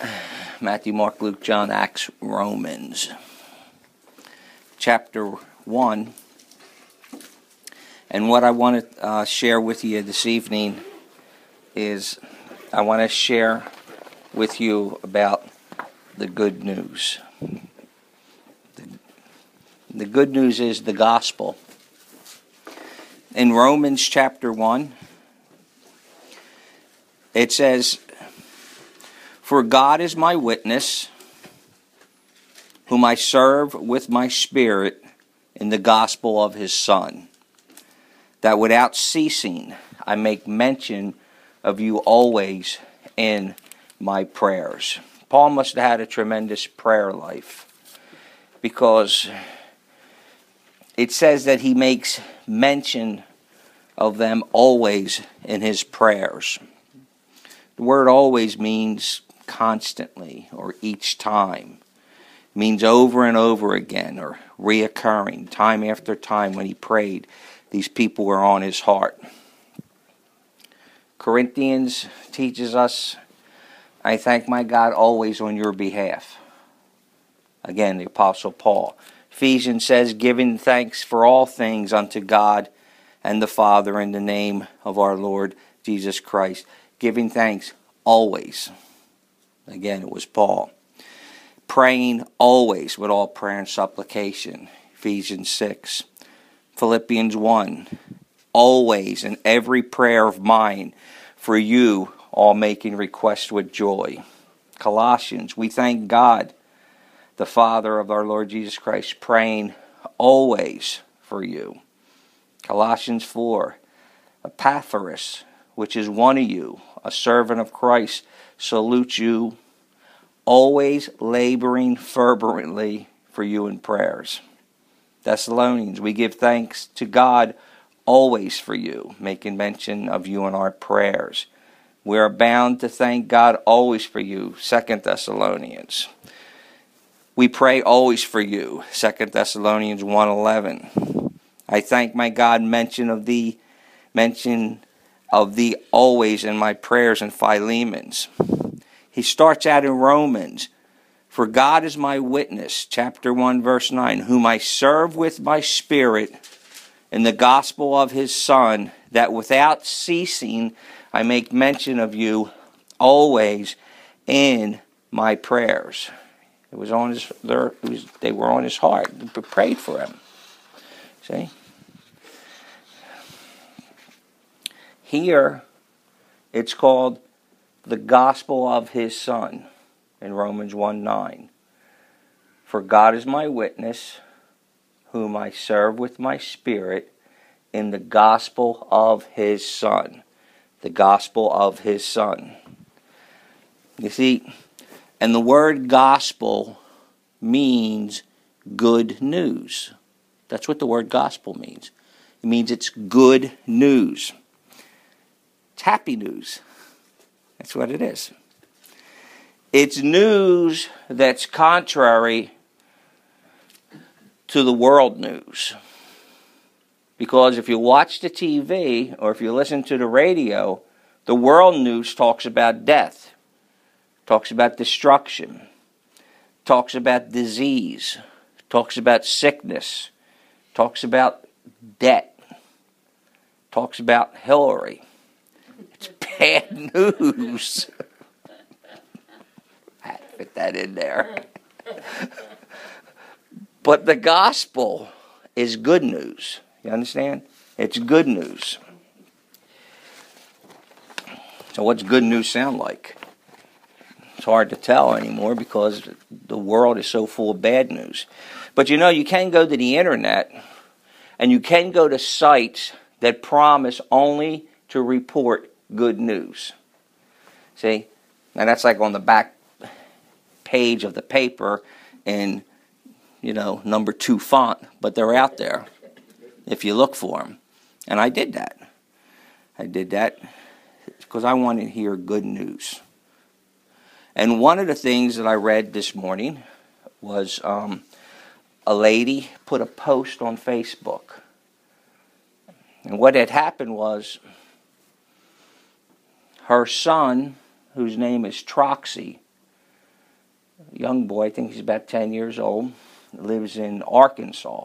Matthew, Mark, Luke, John, Acts, Romans. Chapter 1. And what I want to share with you this evening is I want to share with you about the good news. The good news is the gospel. In Romans chapter 1, it says, "For God is my witness, whom I serve with my spirit in the gospel of his Son, that without ceasing I make mention of you always in my prayers." Paul must have had a tremendous prayer life, because it says that he makes mention of them always in his prayers. The word always means constantly or each time. It means over and over again or reoccurring, time after time. When he prayed, these people were on his heart. Corinthians teaches us, "I thank my God always on your behalf." Again, the Apostle Paul. Ephesians says, "Giving thanks for all things unto God and the Father in the name of our Lord Jesus Christ." Giving thanks always. Again, it was Paul. Praying always with all prayer and supplication. Ephesians 6. Philippians 1. "Always in every prayer of mine for you, all making request with joy." Colossians, "We thank God, the Father of our Lord Jesus Christ, praying always for you." Colossians 4. "Epaphras, which is one of you, a servant of Christ, salutes you, always laboring fervently for you in prayers." Thessalonians, "We give thanks to God always for you," making mention of you in our prayers. "We are bound to thank God always for you," 2 Thessalonians. "We pray always for you," 2 Thessalonians 1:11. "I thank my God, mention of thee always in my prayers," in Philemons. He starts out in Romans, "For God is my witness," chapter 1, verse 9, "whom I serve with my spirit in the gospel of his Son, that without ceasing I make mention of you always in my prayers." It was on they were on his heart. They prayed for him. See? Here, it's called the gospel of his Son in Romans 1:9. "For God is my witness, whom I serve with my spirit in the gospel of his Son." The gospel of his Son. You see, and the word gospel means good news. That's what the word gospel means. It means it's good news. It's happy news. That's what it is. It's news that's contrary to the world news. Because if you watch the TV or if you listen to the radio, the world news talks about death, talks about destruction, talks about disease, talks about sickness, talks about debt, talks about Hillary. It's bad news. I had to fit that in there. But the gospel is good news. You understand? It's good news. So what's good news sound like? It's hard to tell anymore because the world is so full of bad news. But you know, you can go to the internet and you can go to sites that promise only to report good news. See? Now that's like on the back page of the paper in, number 2 font, but they're out there if you look for them. And I did that. Because I wanted to hear good news. And one of the things that I read this morning was a lady put a post on Facebook. And what had happened was her son, whose name is Troxy, young boy, I think he's about 10 years old, lives in Arkansas.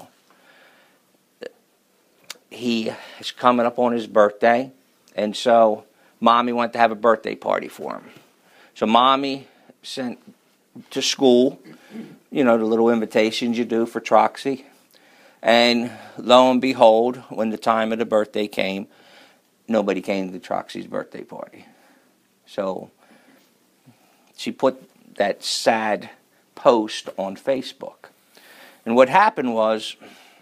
He is coming up on his birthday, and so Mommy wanted to have a birthday party for him. So Mommy sent to school, the little invitations you do for Troxy. And lo and behold, when the time of the birthday came, nobody came to Troxy's birthday party. So she put that sad post on Facebook. And what happened was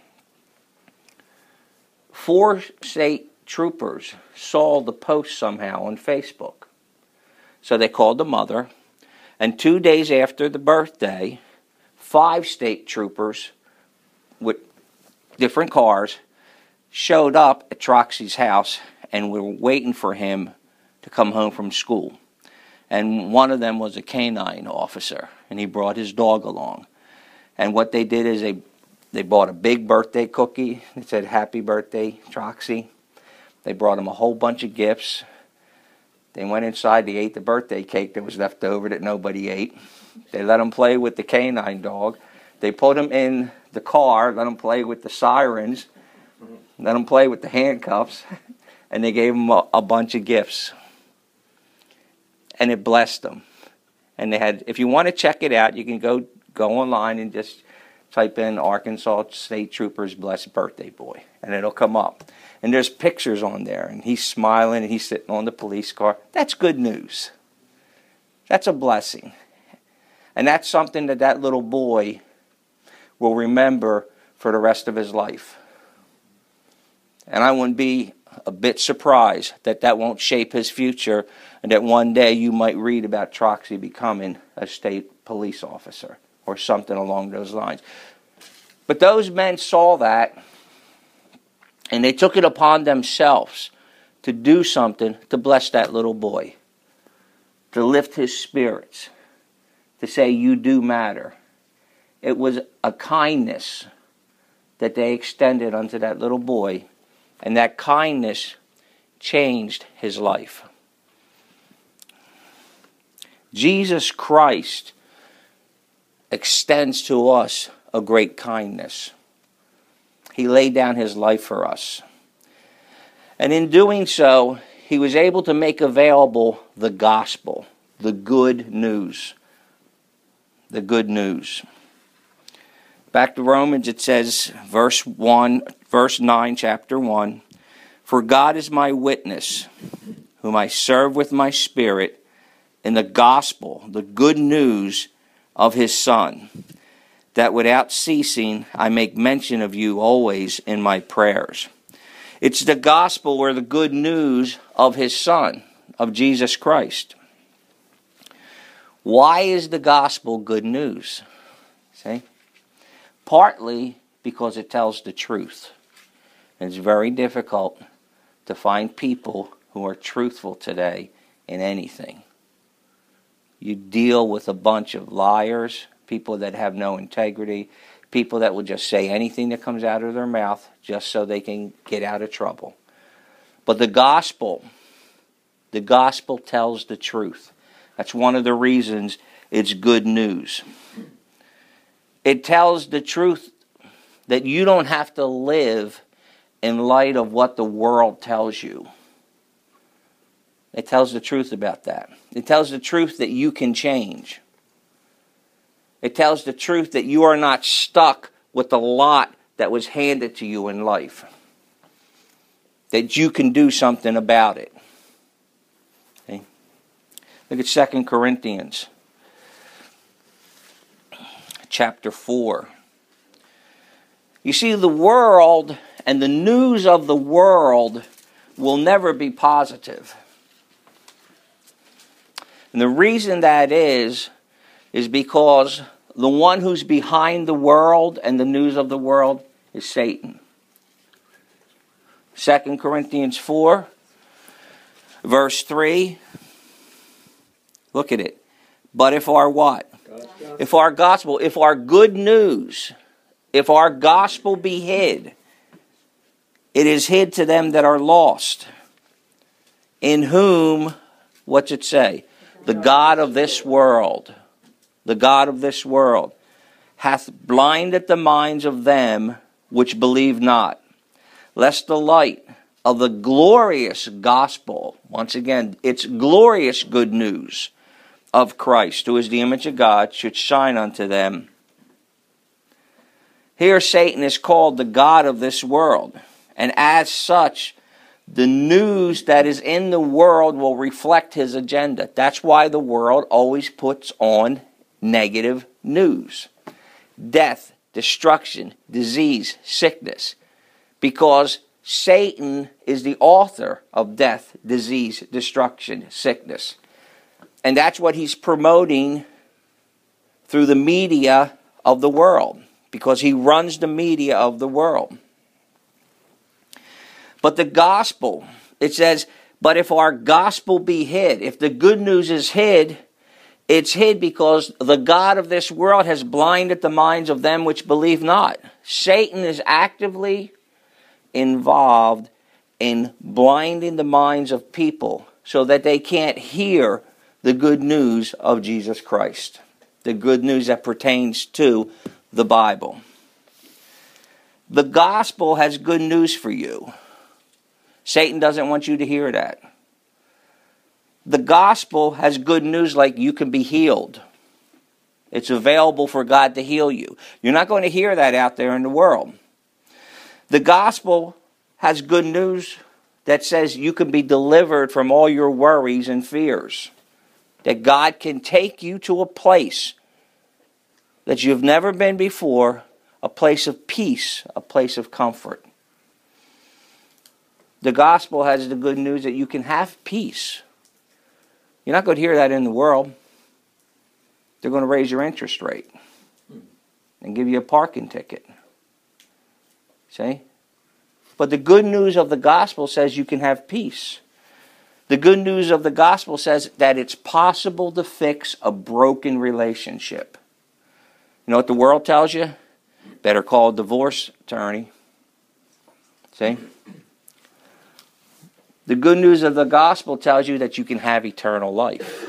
4 state troopers saw the post somehow on Facebook. So they called the mother, and 2 days after the birthday, 5 state troopers with different cars showed up at Troxy's house and were waiting for him to come home from school. And one of them was a canine officer, and he brought his dog along. And what they did is they bought a big birthday cookie. It said, "Happy birthday, Troxy." They brought him a whole bunch of gifts. They went inside, they ate the birthday cake that was left over that nobody ate. They let him play with the canine dog. They put him in the car, let him play with the sirens, let him play with the handcuffs, and they gave him a bunch of gifts. And it blessed him. And they had, if you want to check it out, you can go online and just type in Arkansas State Troopers Blessed Birthday Boy, and it'll come up. And there's pictures on there, and he's smiling, and he's sitting on the police car. That's good news. That's a blessing. And that's something that little boy will remember for the rest of his life. And I wouldn't be a bit surprised that won't shape his future, and that one day you might read about Troxy becoming a state police officer or something along those lines. But those men saw that, and they took it upon themselves to do something to bless that little boy, to lift his spirits, to say, "You do matter." It was a kindness that they extended unto that little boy, and that kindness changed his life. Jesus Christ extends to us a great kindness. He laid down his life for us. And in doing so, he was able to make available the gospel, the good news. The good news. Back to Romans, it says, verse 9, chapter 1, "For God is my witness, whom I serve with my spirit in the gospel, the good news of his Son, that without ceasing I make mention of you always in my prayers." It's the gospel, or the good news of his Son, of Jesus Christ. Why is the gospel good news? See? Partly because it tells the truth. And it's very difficult to find people who are truthful today in anything. You deal with a bunch of liars, people that have no integrity, people that will just say anything that comes out of their mouth just so they can get out of trouble. But the gospel tells the truth. That's one of the reasons it's good news. It tells the truth that you don't have to live in light of what the world tells you. It tells the truth about that. It tells the truth that you can change. It tells the truth that you are not stuck with the lot that was handed to you in life. That you can do something about it. Okay? Look at 2 Corinthians chapter 4. You see, the world and the news of the world will never be positive. And the reason that is because the one who's behind the world and the news of the world is Satan. 2 Corinthians 4, verse 3. Look at it. But if our what? If our gospel, if our good news, if our gospel be hid, it is hid to them that are lost, in whom, what's it say? The God of this world the god of this world, hath blinded the minds of them which believe not, lest the light of the glorious gospel, once again, it's glorious good news of Christ, who is the image of God, should shine unto them. Here Satan is called the god of this world, and as such, the news that is in the world will reflect his agenda. That's why the world always puts on negative news. Death, destruction, disease, sickness. Because Satan is the author of death, disease, destruction, sickness. And that's what he's promoting through the media of the world. Because he runs the media of the world. But the gospel, it says, but if our gospel be hid, if the good news is hid, it's hid because the god of this world has blinded the minds of them which believe not. Satan is actively involved in blinding the minds of people so that they can't hear the good news of Jesus Christ. The good news that pertains to the Bible. The gospel has good news for you. Satan doesn't want you to hear that. The gospel has good news like you can be healed. It's available for God to heal you. You're not going to hear that out there in the world. The gospel has good news that says you can be delivered from all your worries and fears. That God can take you to a place that you've never been before, a place of peace, a place of comfort. The gospel has the good news that you can have peace. You're not going to hear that in the world. They're going to raise your interest rate and give you a parking ticket. See? But the good news of the gospel says you can have peace. The good news of the gospel says that it's possible to fix a broken relationship. You know what the world tells you? Better call a divorce attorney. See? The good news of the gospel tells you that you can have eternal life.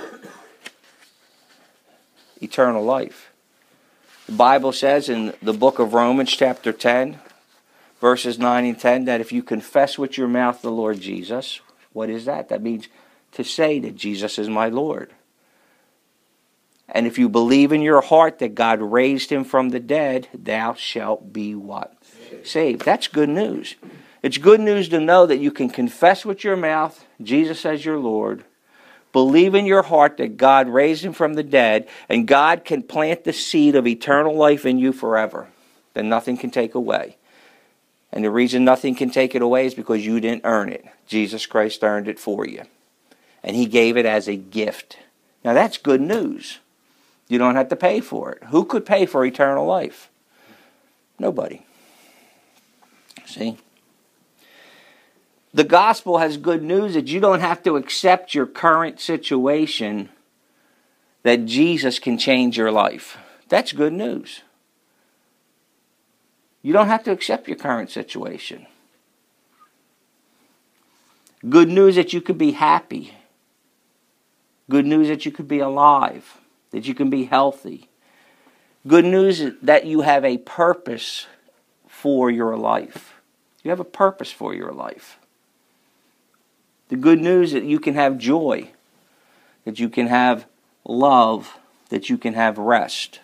Eternal life. The Bible says in the book of Romans chapter 10, verses 9 and 10, that if you confess with your mouth the Lord Jesus, what is that? That means to say that Jesus is my Lord. And if you believe in your heart that God raised him from the dead, thou shalt be what? Saved. That's good news. It's good news to know that you can confess with your mouth Jesus as your Lord, believe in your heart that God raised him from the dead, and God can plant the seed of eternal life in you forever that nothing can take away. And the reason nothing can take it away is because you didn't earn it. Jesus Christ earned it for you. And he gave it as a gift. Now that's good news. You don't have to pay for it. Who could pay for eternal life? Nobody. See? The gospel has good news that you don't have to accept your current situation, that Jesus can change your life. That's good news. You don't have to accept your current situation. Good news that you could be happy. Good news that you could be alive. That you can be healthy. Good news that you have a purpose for your life. You have a purpose for your life. The good news that you can have joy, that you can have love, that you can have rest.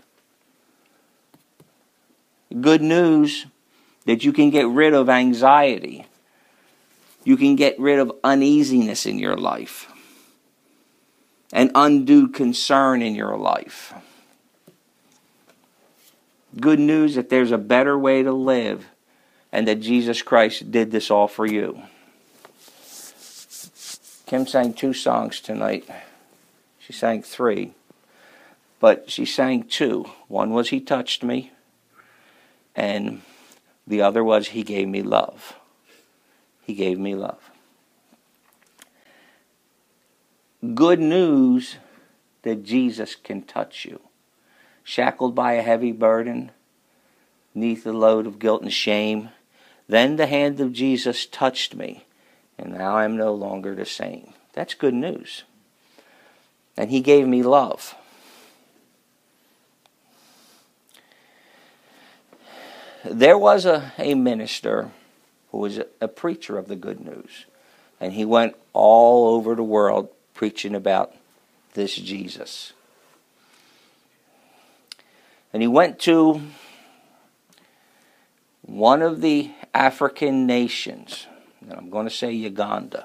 Good news that you can get rid of anxiety. You can get rid of uneasiness in your life. And undue concern in your life. Good news that there's a better way to live and that Jesus Christ did this all for you. Kim sang 2 songs tonight. She sang 3. But she sang 2. One was He Touched Me. And the other was He Gave Me Love. He gave me love. Good news that Jesus can touch you. Shackled by a heavy burden, neath the load of guilt and shame. Then the hand of Jesus touched me, and now I am no longer the same. That's good news. And He gave me love. there was a minister who was a preacher of the good news. And he went all over the world preaching about this Jesus. And he went to one of the African nations, and I'm going to say Uganda.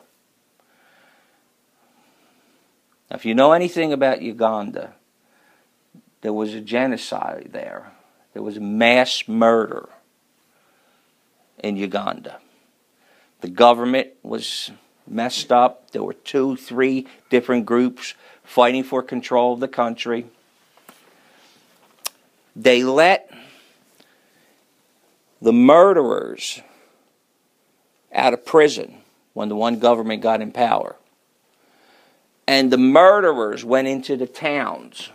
Now, if you know anything about Uganda, there was a genocide there. There was a mass murder in Uganda. The government was messed up. There were 2, 3 different groups fighting for control of the country. They let the murderers out of prison when the one government got in power. And the murderers went into the towns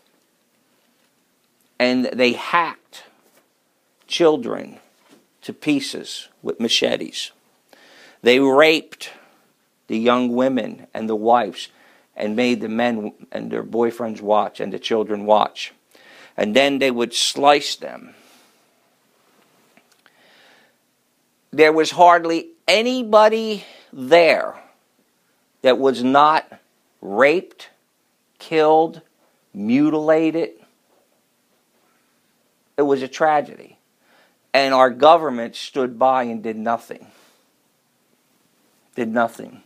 and they hacked children to pieces with machetes. They raped the young women and the wives and made the men and their boyfriends watch and the children watch. And then they would slice them. There was hardly anybody there that was not raped, killed, mutilated. It was a tragedy. And our government stood by and did nothing. Did nothing.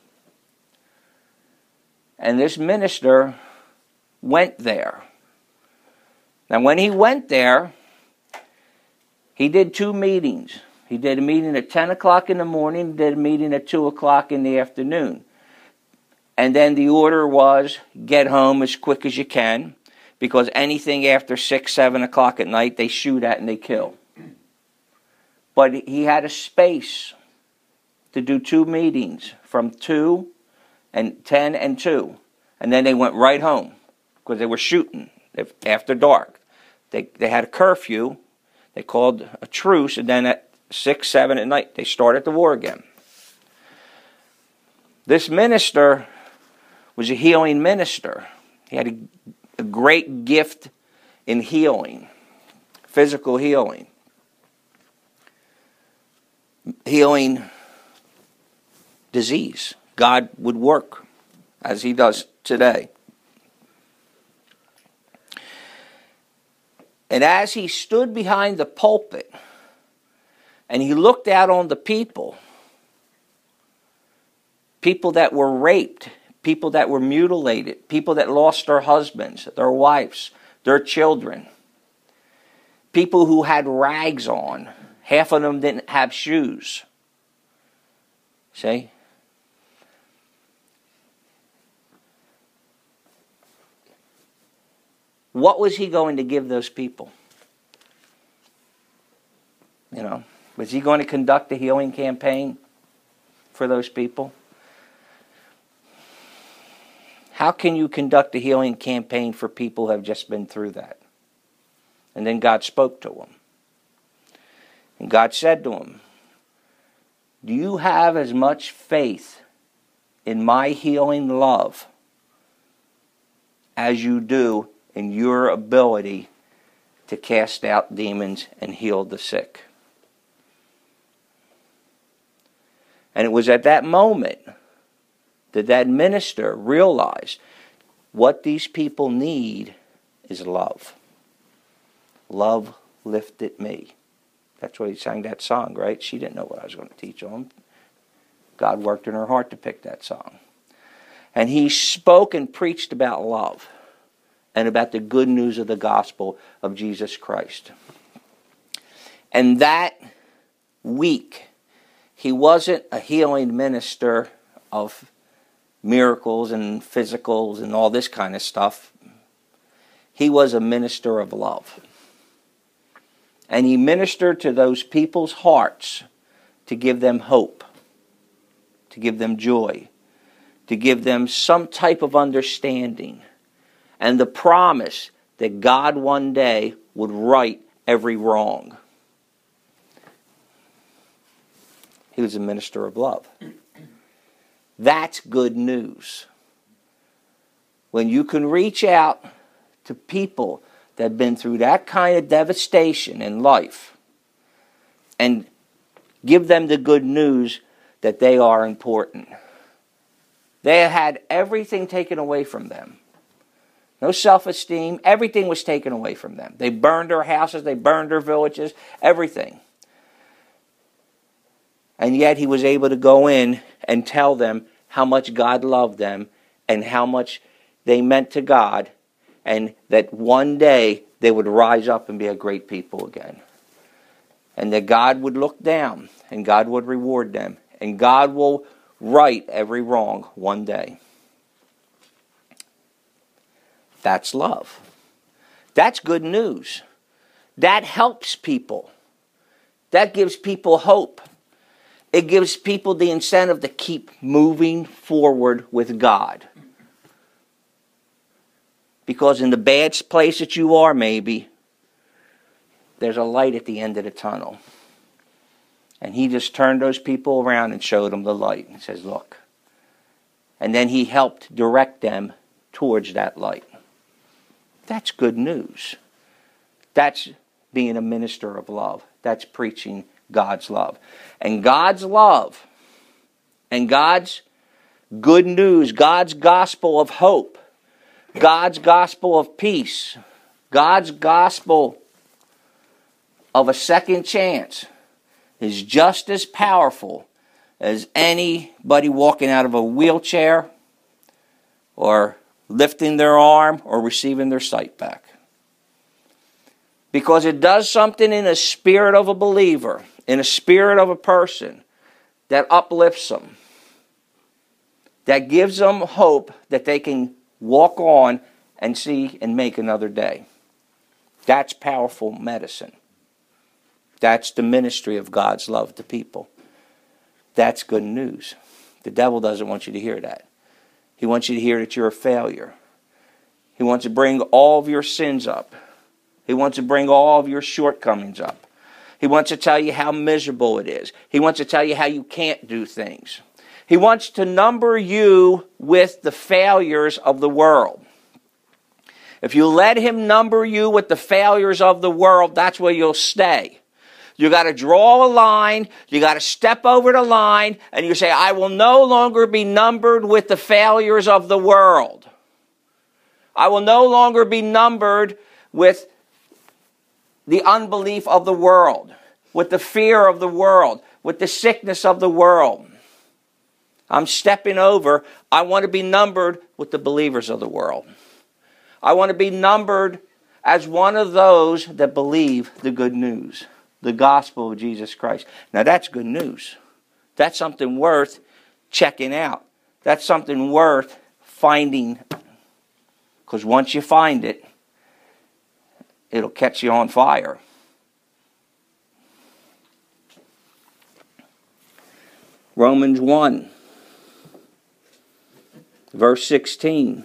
And this minister went there. Now, when he went there, he did 2 meetings. He did a meeting at 10 o'clock in the morning, did a meeting at 2 o'clock in the afternoon. And then the order was, get home as quick as you can, because anything after 6, 7 o'clock at night, they shoot at and they kill. But he had a space to do 2 meetings from 2 and 10 and 2. And then they went right home because they were shooting after dark. They had a curfew. They called a truce, and then at 6, 7 at night, they started the war again. This minister was a healing minister. He had a great gift in healing, physical healing. Healing disease. God would work as he does today. And as he stood behind the pulpit and he looked out on the people that were raped, people that were mutilated, people that lost their husbands, their wives, their children, people who had rags on, half of them didn't have shoes. See? What was he going to give those people? You know, was he going to conduct a healing campaign for those people? How can you conduct a healing campaign for people who have just been through that? And then God spoke to him. And God said to him, do you have as much faith in my healing love as you do in your ability to cast out demons and heal the sick? And it was at that moment that that minister realized what these people need is love. Love lifted me. That's why he sang that song, right? She didn't know what I was going to teach on. God worked in her heart to pick that song. And he spoke and preached about love and about the good news of the gospel of Jesus Christ. And that week, he wasn't a healing minister of miracles and physicals and all this kind of stuff. He was a minister of love. And he ministered to those people's hearts to give them hope, to give them joy, to give them some type of understanding, and the promise that God one day would right every wrong. He was a minister of love. That's good news. When you can reach out to people that have been through that kind of devastation in life and give them the good news that they are important. They had everything taken away from them. No self-esteem. Everything was taken away from them. They burned their houses. They burned their villages. Everything. And yet he was able to go in and tell them how much God loved them and how much they meant to God, and that one day they would rise up and be a great people again. And that God would look down and God would reward them. And God will right every wrong one day. That's love. That's good news. That helps people. That gives people hope. It gives people the incentive to keep moving forward with God. Because in the bad place that you are, maybe, there's a light at the end of the tunnel. And he just turned those people around and showed them the light. And says, look. And then he helped direct them towards that light. That's good news. That's being a minister of love. That's preaching God's love. And God's love and God's good news, God's gospel of hope, God's gospel of peace, God's gospel of a second chance is just as powerful as anybody walking out of a wheelchair or lifting their arm or receiving their sight back. Because it does something in the spirit of a believer, in the spirit of a person, that uplifts them, that gives them hope that they can walk on and see and make another day. That's powerful medicine. That's the ministry of God's love to people. That's good news. The devil doesn't want you to hear that. He wants you to hear that you're a failure. He wants to bring all of your sins up. He wants to bring all of your shortcomings up. He wants to tell you how miserable it is. He wants to tell you how you can't do things. He wants to number you with the failures of the world. If you let him number you with the failures of the world, that's where you'll stay. You got to draw a line, you got to step over the line, and you say, I will no longer be numbered with the failures of the world. I will no longer be numbered with the unbelief of the world, with the fear of the world, with the sickness of the world. I'm stepping over. I want to be numbered with the believers of the world. I want to be numbered as one of those that believe the good news, the gospel of Jesus Christ. Now that's good news. That's something worth checking out. That's something worth finding. Because once you find it, it'll catch you on fire. Romans 1, verse 16.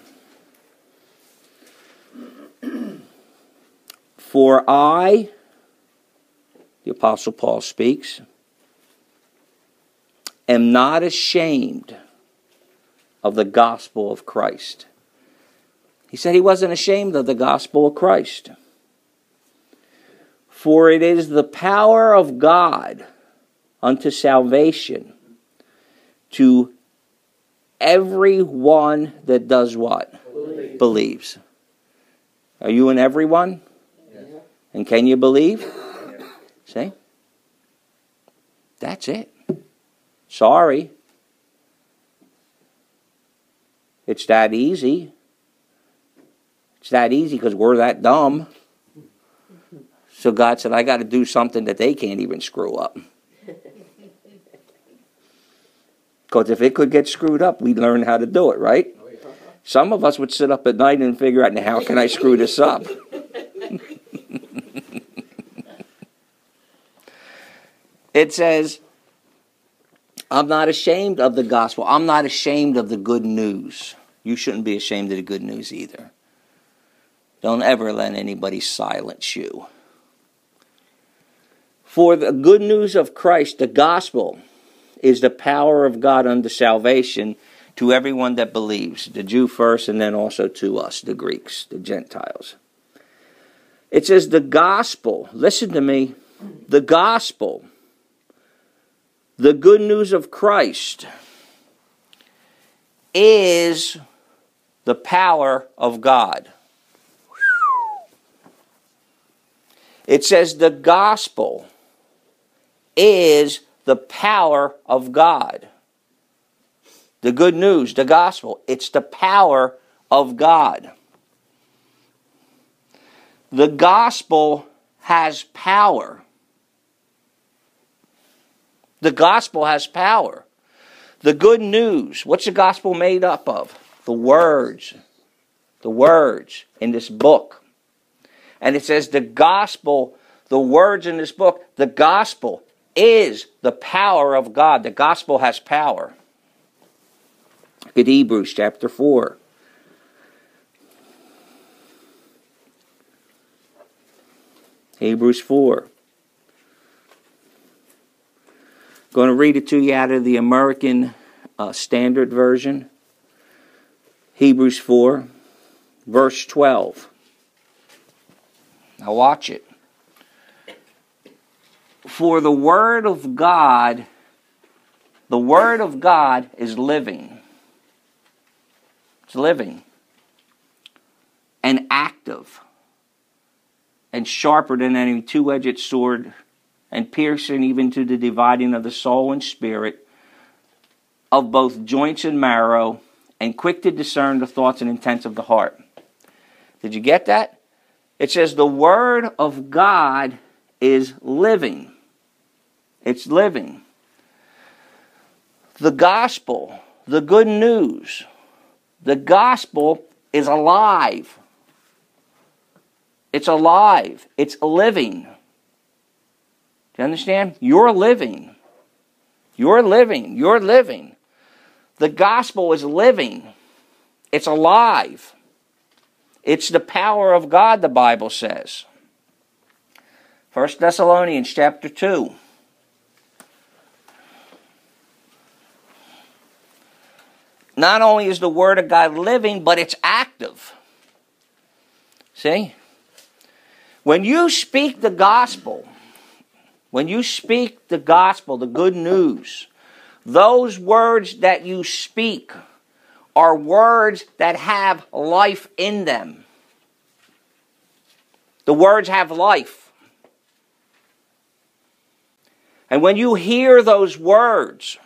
For I, the Apostle Paul speaks, am not ashamed of the gospel of Christ. He said he wasn't ashamed of the gospel of Christ. For it is the power of God unto salvation to everyone that does what? Believes. Are you in everyone? Yes. And can you believe? Yes. See? That's it. Sorry. It's that easy. It's that easy because we're that dumb. So God said, I got to do something that they can't even screw up. Because if it could get screwed up, we'd learn how to do it, right? Oh, yeah. Some of us would sit up at night and figure out, now, how can I screw this up? It says, I'm not ashamed of the gospel. I'm not ashamed of the good news. You shouldn't be ashamed of the good news either. Don't ever let anybody silence you. For the good news of Christ, the gospel, is the power of God unto salvation to everyone that believes, the Jew first and then also to us, the Greeks, the Gentiles. It says the gospel, listen to me, the gospel The good news of Christ is the power of God. It says the gospel is the power of God. The good news, the gospel, it's the power of God. The gospel has power. The gospel has power. The good news, what's the gospel made up of? The words in this book. And it says the gospel, the words in this book, the gospel is the power of God. The gospel has power. Look at Hebrews chapter 4. Hebrews 4. Going to read it to you out of the American Standard Version. Hebrews 4, verse 12. Now watch it. For the Word of God is living. It's living and active and sharper than any two-edged sword, and piercing even to the dividing of the soul and spirit, of both joints and marrow, and quick to discern the thoughts and intents of the heart. Did you get that? It says the Word of God is living. It's living. The gospel, the good news, the gospel is alive. It's alive. It's living. Do you understand? You're living. You're living. You're living. The gospel is living. It's alive. It's the power of God, the Bible says. 1 Thessalonians chapter 2. Not only is the Word of God living, but it's active. See? When you speak the gospel, the good news, those words that you speak are words that have life in them. The words have life. And when you hear those words,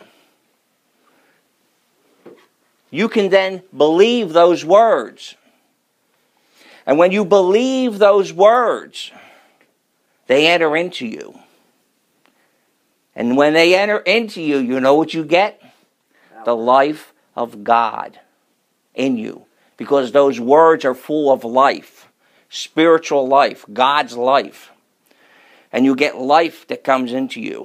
you can then believe those words. And when you believe those words, they enter into you. And when they enter into you, you know what you get? The life of God in you. Because those words are full of life. Spiritual life. God's life. And you get life that comes into you.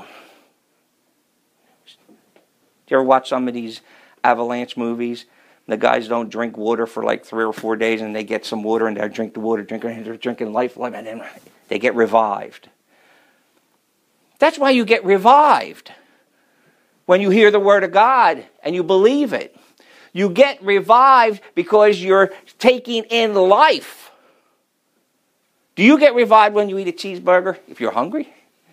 Do you ever watch some of these avalanche movies? The guys don't drink water for like 3 or 4 days, and they get some water, and they drink the water, and they're drinking life, and then they get revived. That's why you get revived. When you hear the Word of God and you believe it. You get revived because you're taking in life. Do you get revived when you eat a cheeseburger if you're hungry?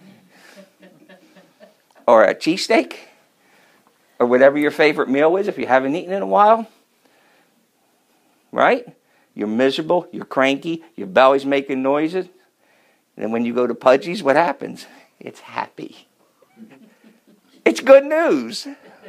Or a cheesesteak? Or whatever your favorite meal is if you haven't eaten in a while? Right? You're miserable, you're cranky, your belly's making noises. And then when you go to Pudgy's, what happens? It's happy. It's good news.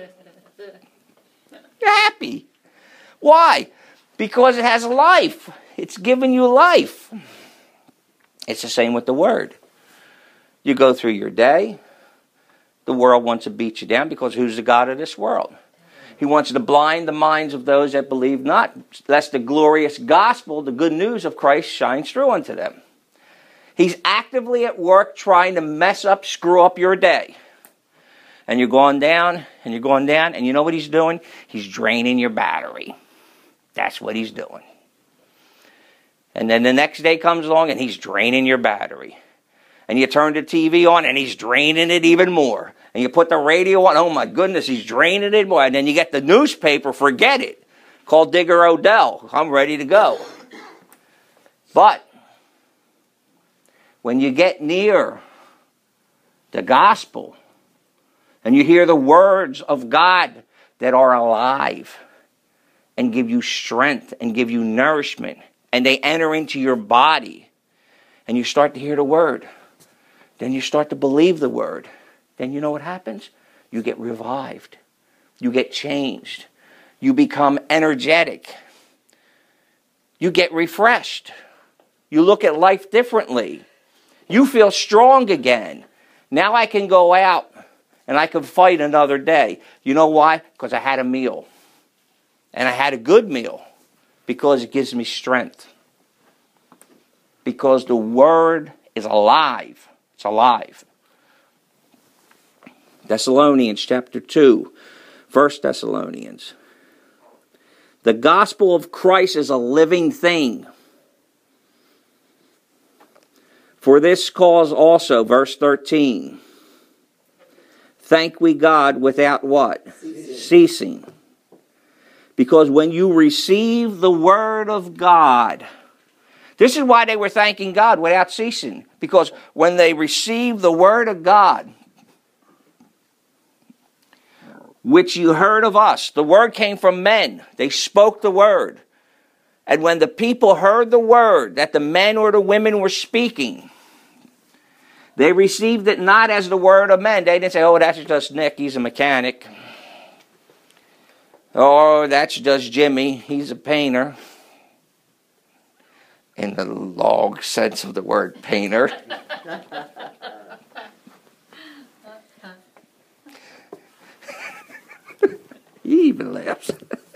You're happy. Why? Because it has life. It's giving you life. It's the same with the Word. You go through your day. The world wants to beat you down because who's the God of this world? He wants to blind the minds of those that believe not, lest the glorious gospel, the good news of Christ, shines through unto them. He's actively at work trying to mess up, screw up your day. And you're going down, and you're going down, and you know what he's doing? He's draining your battery. That's what he's doing. And then the next day comes along, and he's draining your battery. And you turn the TV on, and he's draining it even more. And you put the radio on, oh my goodness, he's draining it more. And then you get the newspaper, forget it. Call Digger Odell. I'm ready to go. But when you get near the gospel, And you hear the words of God that are alive and give you strength and give you nourishment. And they enter into your body. And you start to hear the word. Then you start to believe the word. Then you know what happens? You get revived. You get changed. You become energetic. You get refreshed. You look at life differently. You feel strong again. Now I can go out and I can fight another day. You know why? Because I had a meal. And I had a good meal. Because it gives me strength. Because the word is alive. It's alive. Thessalonians chapter 2. 1 Thessalonians. The gospel of Christ is a living thing. For this cause also, verse 13. Thank we God without what? Ceasing. Because when you receive the word of God, this is why they were thanking God without ceasing. Because when they received the word of God, which you heard of us, the word came from men. They spoke the word. And when the people heard the word that the men or the women were speaking, they received it not as the word of men. They didn't say, oh, that's just Nick, he's a mechanic. Or that's just Jimmy, he's a painter. In the long sense of the word painter. He even laughs.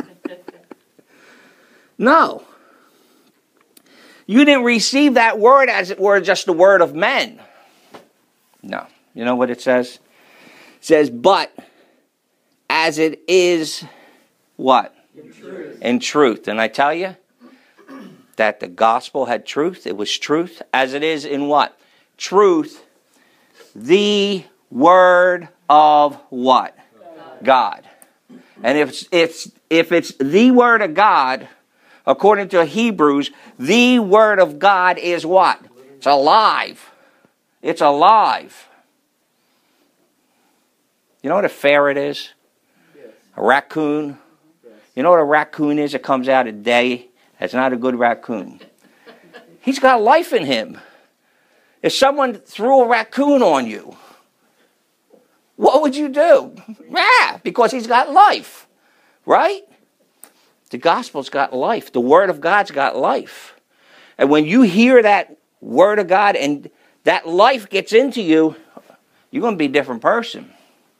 No. You didn't receive that word as it were just the word of men. No. You know what it says? It says, but as it is, what? In truth. In truth. And I tell you, that the gospel had truth. It was truth. As it is in what? Truth. The word of what? God. And if it's the word of God, according to Hebrews, the word of God is what? It's alive. It's alive. You know what a ferret is? Yes. A raccoon? Yes. You know what a raccoon is? It comes out at day. That's not a good raccoon. He's got life in him. If someone threw a raccoon on you, what would you do? Yeah, because he's got life. Right? The gospel's got life. The word of God's got life. And when you hear that word of God and that life gets into you, you're going to be a different person.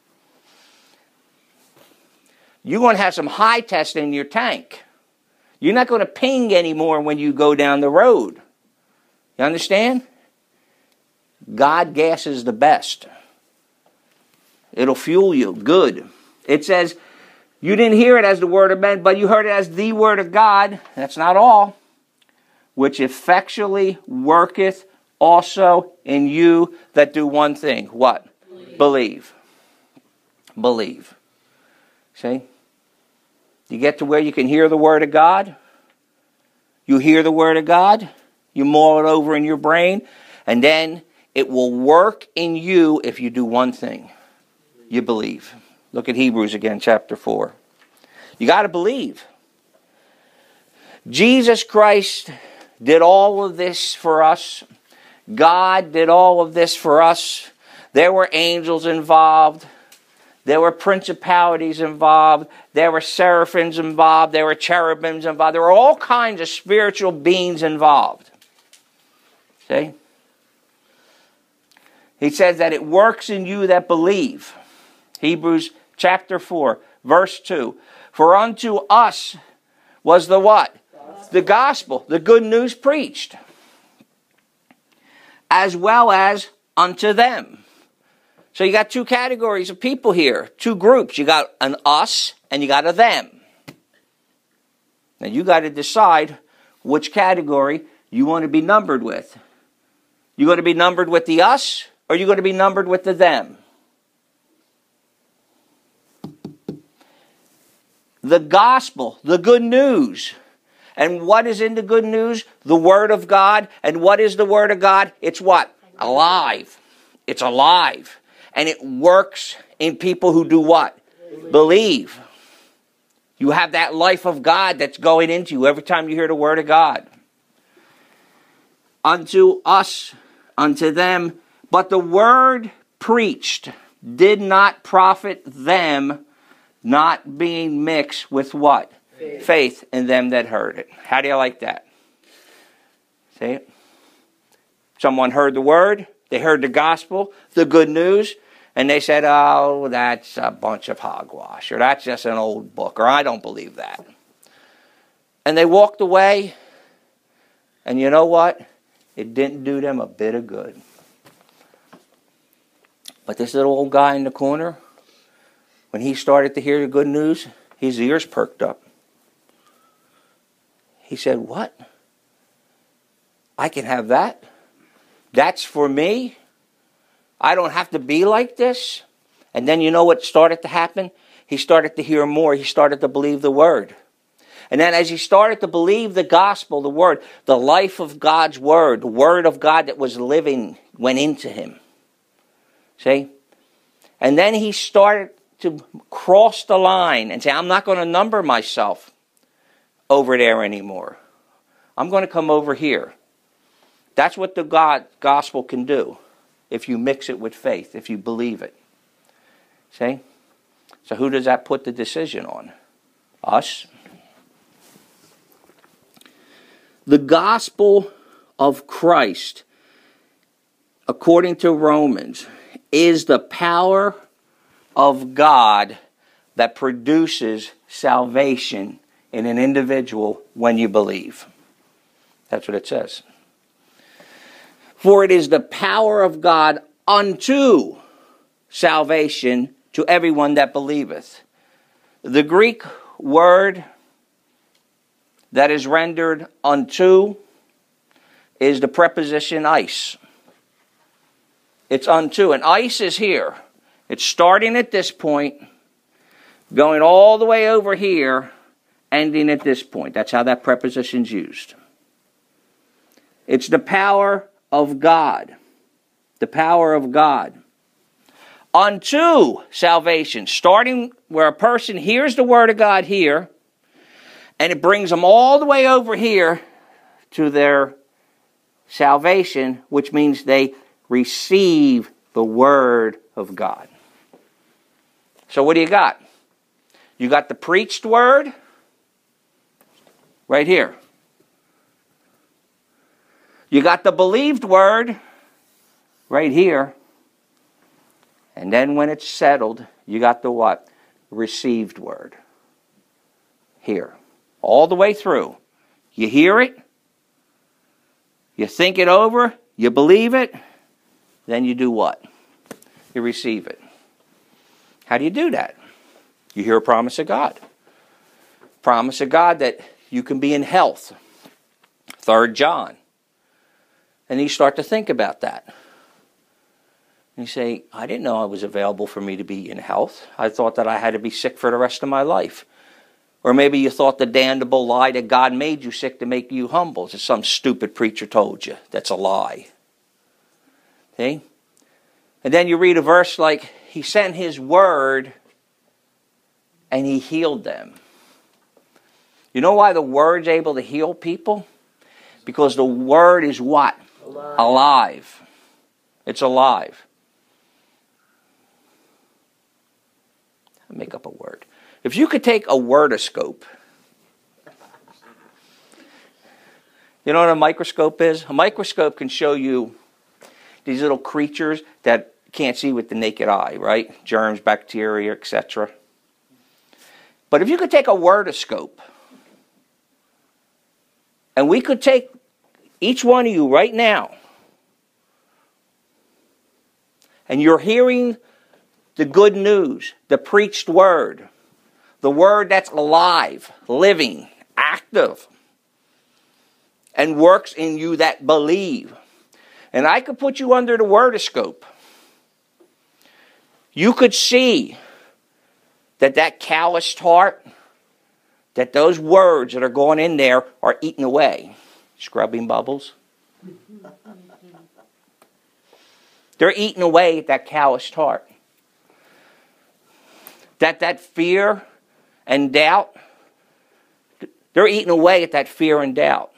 You're going to have some high test in your tank. You're not going to ping anymore when you go down the road. You understand? God gas is the best. It'll fuel you. Good. It says, you didn't hear it as the word of men, but you heard it as the word of God. That's not all. Which effectually worketh also in you that do one thing. What? Believe. Believe. See? You get to where you can hear the word of God. You hear the word of God. You mull it over in your brain. And then it will work in you if you do one thing. You believe. Look at Hebrews again, chapter 4. You got to believe. Jesus Christ did all of this for us. God did all of this for us. There were angels involved. There were principalities involved. There were seraphims involved. There were cherubims involved. There were all kinds of spiritual beings involved. See? He says that it works in you that believe. Hebrews chapter 4, verse 2. For unto us was the what? The gospel, the good news preached. As well as unto them. So you got two categories of people here, two groups. You got an us and you got a them. Now you got to decide which category you want to be numbered with. You going to be numbered with the us or you going to be numbered with the them? The gospel, the good news. And what is in the good news? The word of God. And what is the word of God? It's what? Alive. It's alive. And it works in people who do what? Believe. You have that life of God that's going into you every time you hear the word of God. Unto us, unto them, but the word preached did not profit them, not being mixed with what? Faith in them that heard it. How do you like that? See it? Someone heard the word, they heard the gospel, the good news, and they said, oh, that's a bunch of hogwash, or that's just an old book, or I don't believe that. And they walked away, and you know what? It didn't do them a bit of good. But this little old guy in the corner, when he started to hear the good news, his ears perked up. He said, what? I can have that? That's for me? I don't have to be like this? And then you know what started to happen? He started to hear more. He started to believe the word. And then as he started to believe the gospel, the word, the life of God's word, the word of God that was living went into him. See? And then he started to cross the line and say, I'm not going to number myself over there anymore. I'm going to come over here. That's what the gospel can do if you mix it with faith, if you believe it. See? So who does that put the decision on? Us. The gospel of Christ, according to Romans, is the power of God that produces salvation in an individual when you believe. That's what it says. For it is the power of God unto salvation to everyone that believeth. The Greek word that is rendered unto is the preposition eis. It's unto. And eis is here. It's starting at this point, going all the way over here, ending at this point. That's how that preposition's used. It's the power of God. The power of God. Unto salvation. Starting where a person hears the word of God here, and it brings them all the way over here to their salvation, which means they receive the word of God. So what do you got? You got the preached word right here. You got the believed word right here. And then when it's settled, you got the what? Received word. Here. All the way through. You hear it. You think it over. You believe it. Then you do what? You receive it. How do you do that? You hear a promise of God. Promise of God that you can be in health. 3 John. And you start to think about that. And you say, I didn't know it was available for me to be in health. I thought that I had to be sick for the rest of my life. Or maybe you thought the damnable lie that God made you sick to make you humble. It's some stupid preacher told you. That's a lie. See? And then you read a verse like, He sent His word and He healed them. You know why the word's able to heal people? Because the word is what? Alive. It's alive. I'll make up a word. If you could take a wordoscope. You know what a microscope is? A microscope can show you these little creatures that you can't see with the naked eye, right? Germs, bacteria, etc. But if you could take a wordoscope, and we could take each one of you right now, and you're hearing the good news, the preached word, the word that's alive, living, active, and works in you that believe. And I could put you under the wordoscope. You could see that calloused heart, that those words that are going in there are eaten away. Scrubbing bubbles. They're eating away at that calloused heart. That fear and doubt, they're eating away at that fear and doubt.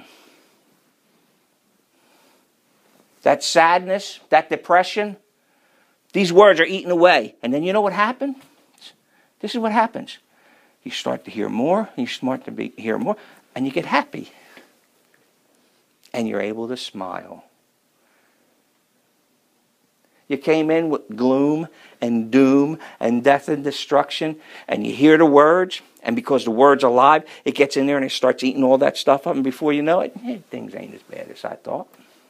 That sadness, that depression, these words are eating away. And then you know what happened? This is what happens. You start to hear more, you start to hear more, and you get happy. And you're able to smile. You came in with gloom and doom and death and destruction, and you hear the words, and because the word's alive, it gets in there and it starts eating all that stuff up, and before you know it, things ain't as bad as I thought.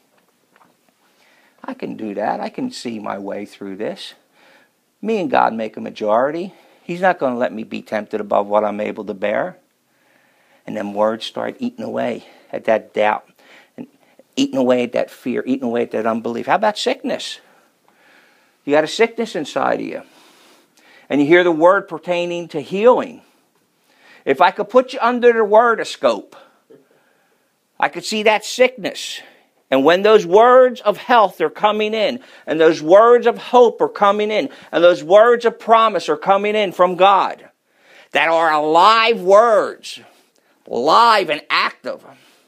I can do that. I can see my way through this. Me and God make a majority. He's not going to let me be tempted above what I'm able to bear. And then words start eating away at that doubt, and eating away at that fear, eating away at that unbelief. How about sickness? You got a sickness inside of you. And you hear the word pertaining to healing. If I could put you under the wordoscope, I could see that sickness. And when those words of health are coming in, and those words of hope are coming in, and those words of promise are coming in from God, that are alive words, live and active,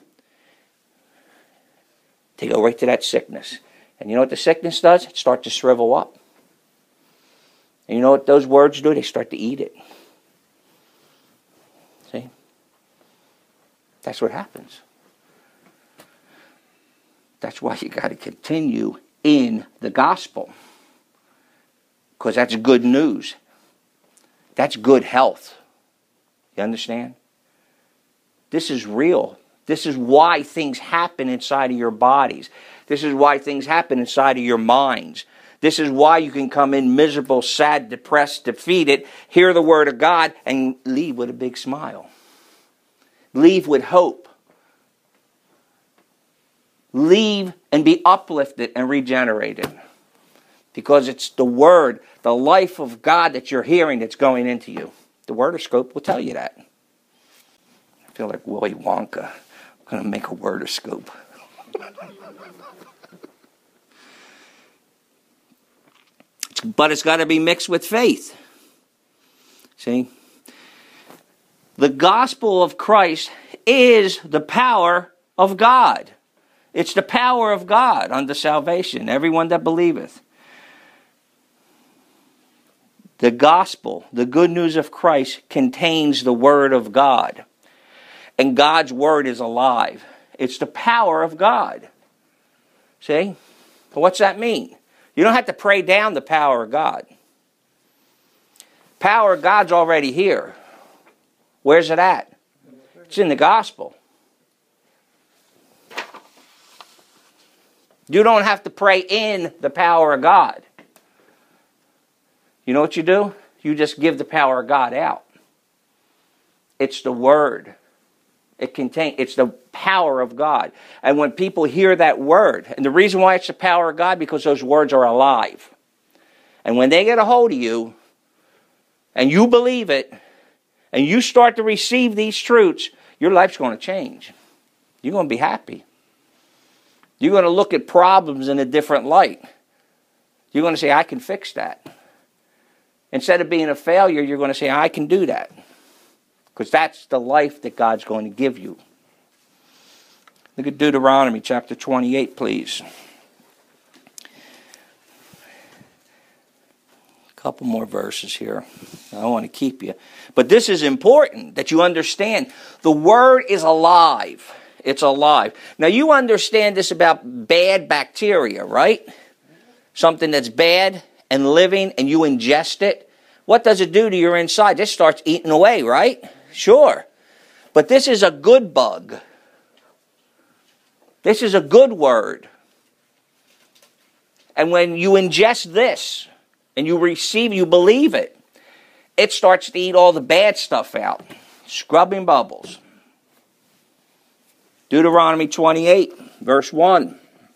they go right to that sickness. And you know what the sickness does? It starts to shrivel up. And you know what those words do? They start to eat it. See? That's what happens. That's why you got to continue in the gospel. Because that's good news. That's good health. You understand? This is real. This is why things happen inside of your bodies. This is why things happen inside of your minds. This is why you can come in miserable, sad, depressed, defeated, hear the word of God, and leave with a big smile. Leave with hope. Leave and be uplifted and regenerated. Because it's the word, the life of God that you're hearing that's going into you. The wordoscope will tell you that. I feel like Willy Wonka. I'm going to make a wordoscope. But it's got to be mixed with faith. See? The gospel of Christ is the power of God. It's the power of God unto salvation, everyone that believeth. The gospel, the good news of Christ, contains the word of God. And God's word is alive. It's the power of God. See? What's that mean? You don't have to pray down the power of God. Power of God's already here. Where's it at? It's in the gospel. You don't have to pray in the power of God. You know what you do? You just give the power of God out. It's the word. It's the power of God. And when people hear that word, and the reason why it's the power of God, because those words are alive. And when they get a hold of you, and you believe it, and you start to receive these truths, your life's going to change. You're going to be happy. You're going to look at problems in a different light. You're going to say, I can fix that. Instead of being a failure, you're going to say, I can do that. Because that's the life that God's going to give you. Look at Deuteronomy chapter 28, please. A couple more verses here. I don't want to keep you. But this is important that you understand. The word is alive. It's alive. Now you understand this about bad bacteria, right? Something that's bad and living and you ingest it. What does it do to your inside? It starts eating away, right? Sure. But this is a good bug. This is a good word. And when you ingest this and you receive, you believe it, it starts to eat all the bad stuff out. Scrubbing bubbles. Deuteronomy 28, verse 1.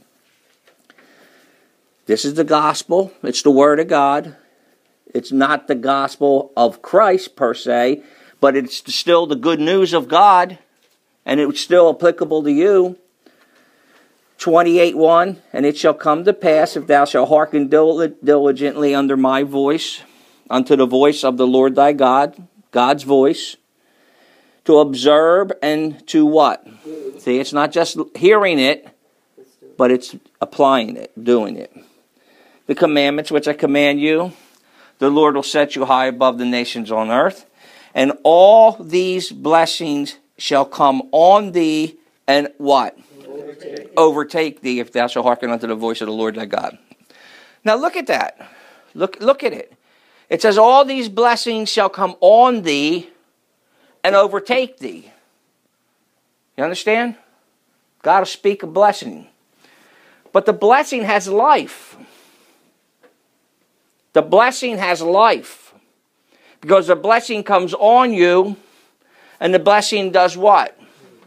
This is the gospel. It's the word of God. It's not the gospel of Christ per se, but it's still the good news of God, and it's still applicable to you. 28:1, and it shall come to pass, if thou shalt hearken diligently unto my voice, unto the voice of the Lord thy God, God's voice, to observe and to what? See, it's not just hearing it, but it's applying it, doing it. The commandments which I command you, the Lord will set you high above the nations on earth, and all these blessings shall come on thee, and what? Overtake thee, if thou shalt hearken unto the voice of the Lord thy God. Now look at that. Look at it. It says, all these blessings shall come on thee and overtake thee. You understand? God will speak a blessing. But the blessing has life. The blessing has life. Because the blessing comes on you, and the blessing does what?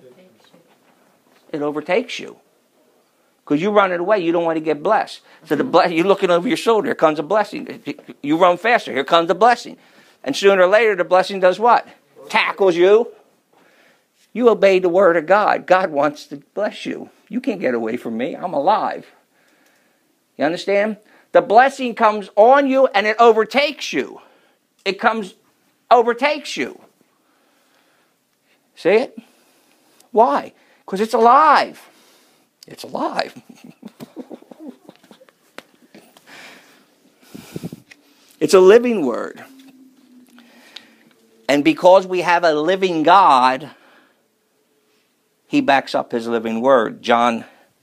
It overtakes you. Because you run it away, you don't want to get blessed. So you're looking over your shoulder, here comes a blessing. You run faster, here comes a blessing. And sooner or later, the blessing does what? Tackles you. You obey the word of God. God wants to bless you. You can't get away from me. I'm alive. You understand? The blessing comes on you and it overtakes you. It overtakes you. See it? Why? Because it's alive. It's alive. It's a living word. And because we have a living God, he backs up his living word. John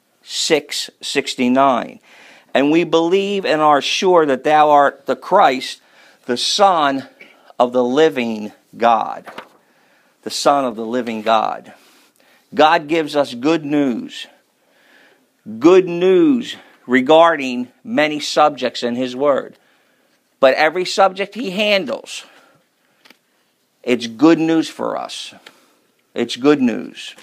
6:69. And we believe and are sure that thou art the Christ, the Son of the living God. The Son of the living God. God gives us good news. Good news regarding many subjects in his word. But every subject he handles, it's good news for us. It's good news.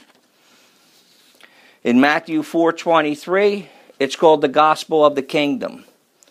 In Matthew 4:23, it's called the gospel of the kingdom.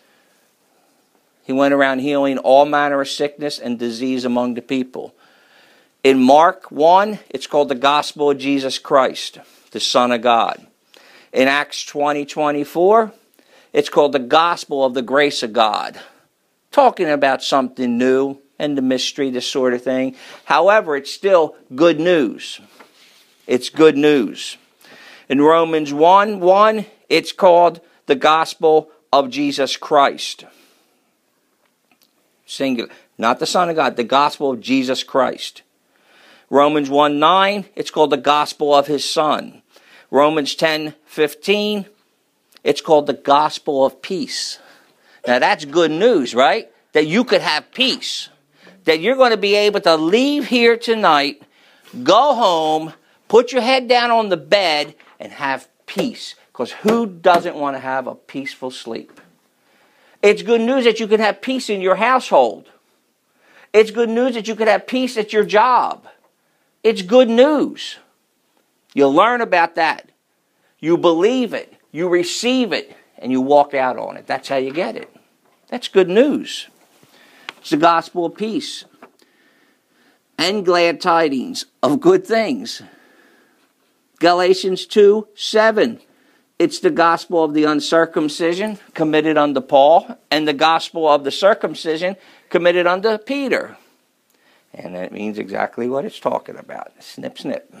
He went around healing all manner of sickness and disease among the people. In Mark 1, it's called the gospel of Jesus Christ, the Son of God. In Acts 20:24, it's called the gospel of the grace of God. Talking about something new and the mystery, this sort of thing. However, it's still good news. It's good news. In Romans 1:1, it's called the gospel of Jesus Christ. Singular. Not the Son of God, the gospel of Jesus Christ. Romans 1:9, it's called the gospel of his Son. Romans 10:15, it's called the gospel of peace. Now that's good news, right? That you could have peace. That you're going to be able to leave here tonight, go home, put your head down on the bed, and have peace. Because who doesn't want to have a peaceful sleep? It's good news that you can have peace in your household. It's good news that you can have peace at your job. It's good news. You learn about that. You believe it. You receive it. And you walk out on it. That's how you get it. That's good news. It's the gospel of peace. And glad tidings of good things. Galatians 2:7. It's the gospel of the uncircumcision committed unto Paul. And the gospel of the circumcision committed unto Peter. And that means exactly what it's talking about. Snip, snip.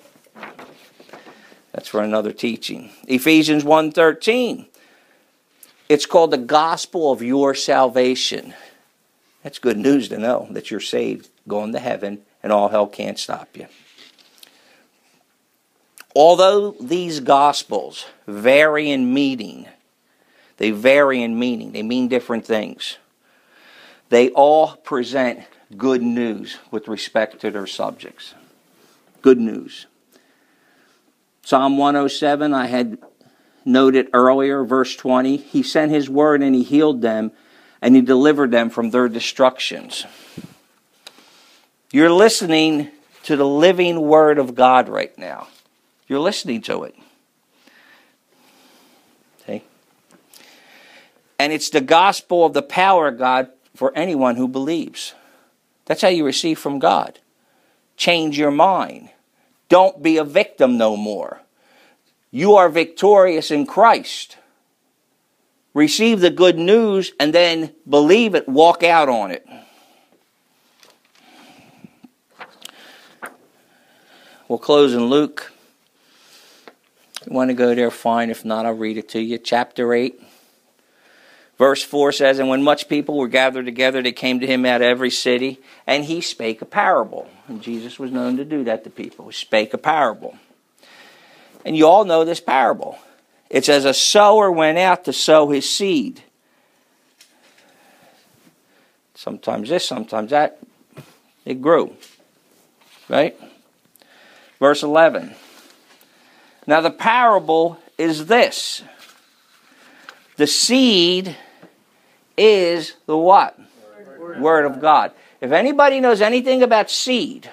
That's for another teaching. Ephesians 1:13. It's called the gospel of your salvation. That's good news to know that you're saved, going to heaven, and all hell can't stop you. Although these gospels vary in meaning, they mean different things. They all present good news with respect to their subjects. Good news. Psalm 107, I had noted earlier, verse 20. He sent his word and he healed them and he delivered them from their destructions. You're listening to the living word of God right now. You're listening to it. See? And it's the gospel of the power of God for anyone who believes. That's how you receive from God. Change your mind. Don't be a victim no more. You are victorious in Christ. Receive the good news and then believe it, walk out on it. We'll close in Luke. You want to go there, fine. If not, I'll read it to you. Chapter 8. Verse 4 says, And when much people were gathered together, they came to him out of every city, and he spake a parable. And Jesus was known to do that to people. He spake a parable. And you all know this parable. It says, A sower went out to sow his seed. Sometimes this, sometimes that. It grew. Right? Verse 11. Now the parable is this. The seed is the what? Word of God. If anybody knows anything about seed,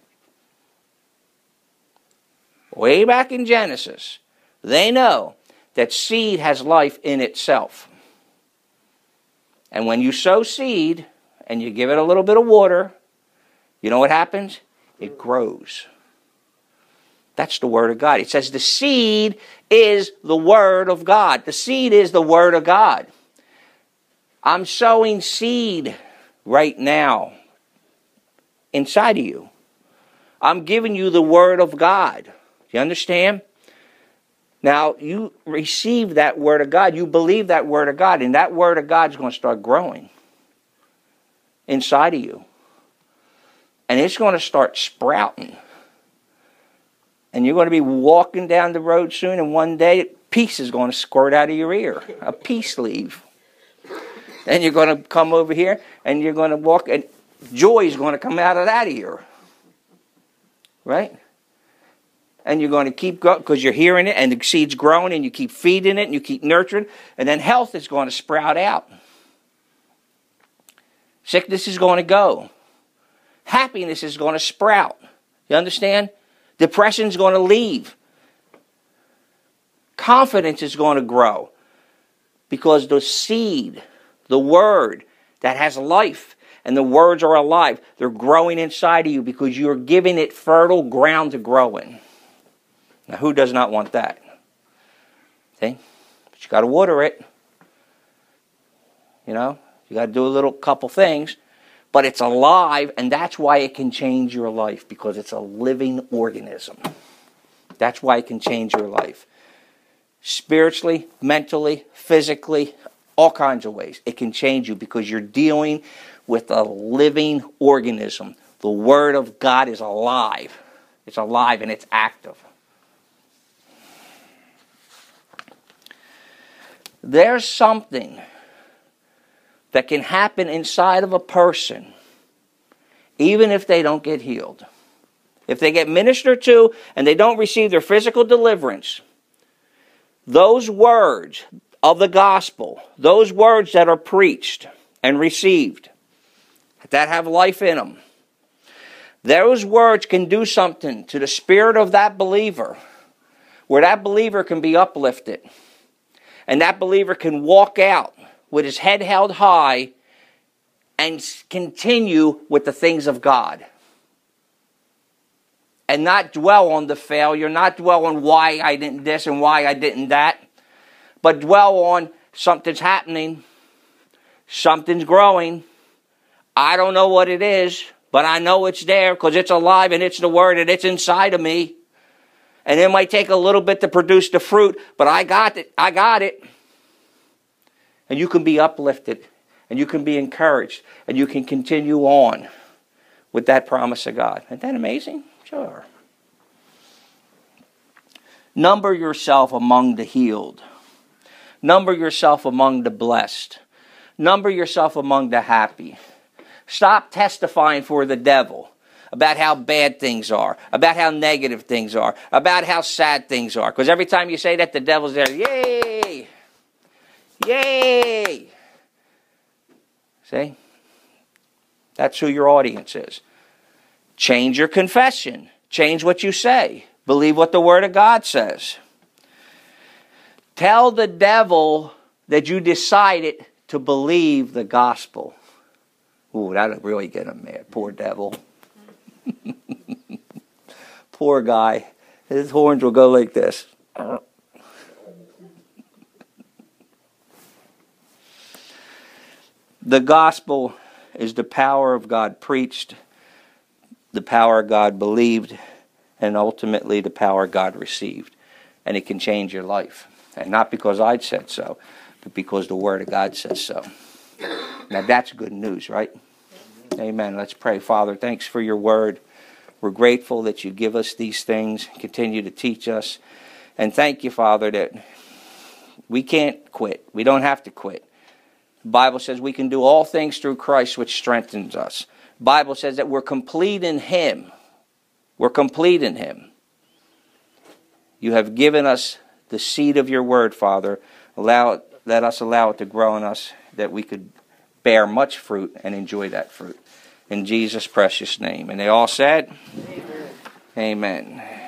way back in Genesis, they know that seed has life in itself. And when you sow seed and you give it a little bit of water, you know what happens? It grows. That's the Word of God. It says the seed is the Word of God. The seed is the Word of God. I'm sowing seed right now inside of you. I'm giving you the Word of God. You understand? Now, you receive that Word of God. You believe that Word of God. And that Word of God is going to start growing inside of you. And it's going to start sprouting. And you're going to be walking down the road soon, and one day, peace is going to squirt out of your ear. A peace leaf. And you're going to come over here, and you're going to walk, and joy is going to come out of that ear. Right? And you're going to keep going, because you're hearing it, and the seed's growing, and you keep feeding it, and you keep nurturing, and then health is going to sprout out. Sickness is going to go. Happiness is going to sprout. You understand? Depression is going to leave. Confidence is going to grow. Because the seed, the word that has life, and the words are alive, they're growing inside of you because you're giving it fertile ground to grow in. Now, who does not want that? See? But you got to water it. You know? You got to do a little couple things. But it's alive, and that's why it can change your life, because it's a living organism. That's why it can change your life. Spiritually, mentally, physically, all kinds of ways. It can change you because you're dealing with a living organism. The Word of God is alive. It's alive and it's active. There's something that can happen inside of a person, even if they don't get healed. If they get ministered to and they don't receive their physical deliverance, those words of the gospel, those words that are preached and received, that have life in them, those words can do something to the spirit of that believer, where that believer can be uplifted, and that believer can walk out with his head held high and continue with the things of God. And not dwell on the failure, not dwell on why I didn't this and why I didn't that, but dwell on something's happening, something's growing. I don't know what it is, but I know it's there because it's alive and it's the Word and it's inside of me. And it might take a little bit to produce the fruit, but I got it. I got it. And you can be uplifted, and you can be encouraged, and you can continue on with that promise of God. Isn't that amazing? Sure. Number yourself among the healed. Number yourself among the blessed. Number yourself among the happy. Stop testifying for the devil about how bad things are, about how negative things are, about how sad things are. Because every time you say that, the devil's there. Yay! Yay! See? That's who your audience is. Change your confession. Change what you say. Believe what the Word of God says. Tell the devil that you decided to believe the gospel. Ooh, that'll really get him mad. Poor devil. Poor guy. His horns will go like this. The gospel is the power of God preached, the power God believed, and ultimately the power God received. And it can change your life. And not because I said so, but because the Word of God says so. Now that's good news, right? Amen. Let's pray. Father, thanks for your Word. We're grateful that you give us these things, continue to teach us. And thank you, Father, that we can't quit. We don't have to quit. The Bible says we can do all things through Christ, which strengthens us. The Bible says that we're complete in Him. We're complete in Him. You have given us the seed of your word, Father. Let us allow it to grow in us, that we could bear much fruit and enjoy that fruit. In Jesus' precious name. And they all said, Amen. Amen.